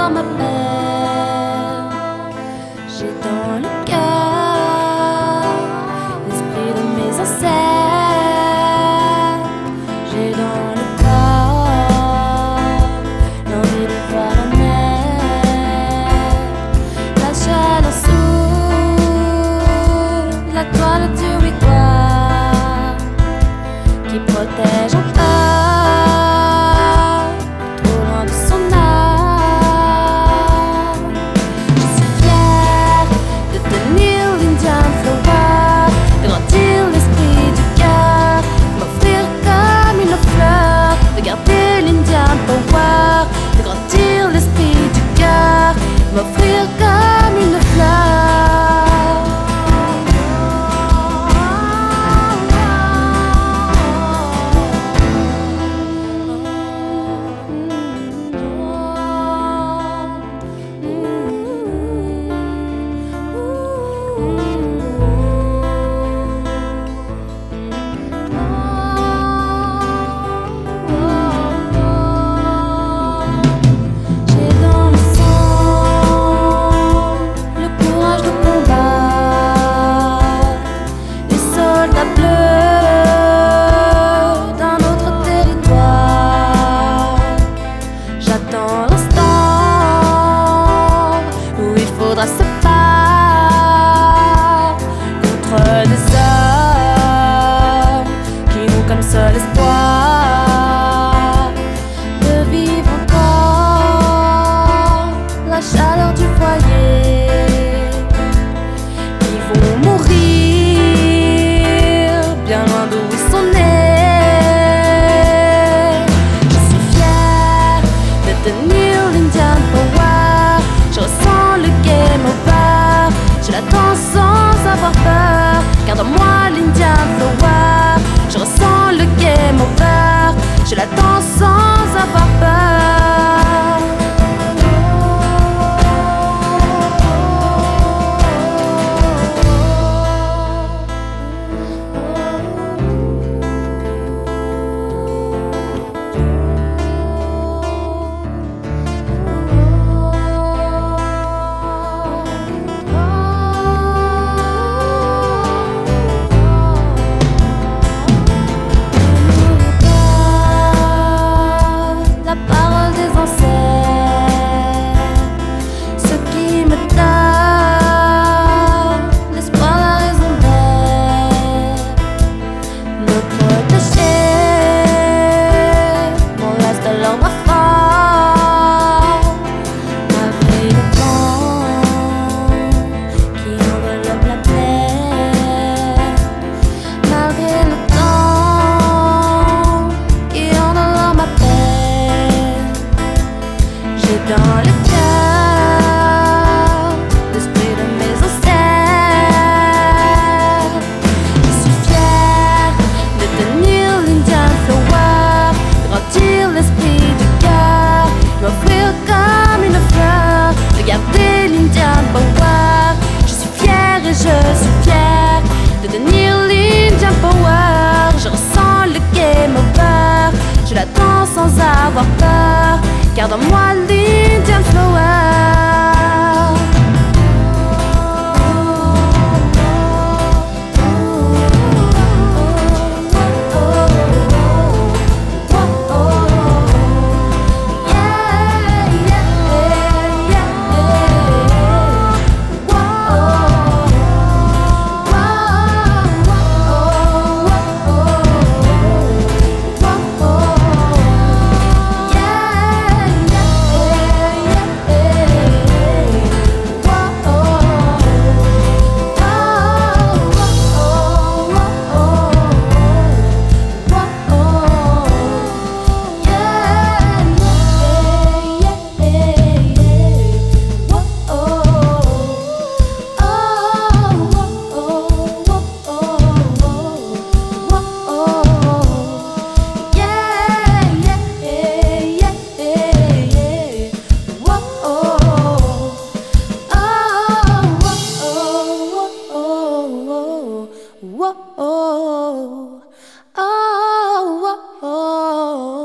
endort ma peine. J'ai dans le cœur l'esprit de mes ancêtres. J'ai dans le corps l'envie de voir la mer. La chaleur sous la toile du wigwam qui protège un peu. M'offrir comme une fleur. J'attends l'instant où il faudra se battre contre des hommes qui n'ont comme seul espoir de vivre encore la chaleur du foyer. Ils vont mourir bien loin d'où ils sont nés. Je suis fière de tenir l'Indian Power. Je ressens le game over. Je l'attends sans avoir peur. Garde en moi l'Indian Flower. Je ressens le game over. Je l'attends sans avoir peur. Dans le cœur, l'esprit de mes ancêtres. Je suis fière de tenir l'Indian Flower, de grandir l'esprit du cœur, de m'offrir comme une fleur, de garder l'Indian Power. Je suis fière et je suis fière de tenir l'Indian Power. Je ressens le game over, je l'attends sans avoir peur. Garde en moi l'Indian Flower. Whoa, oh, oh, oh, oh.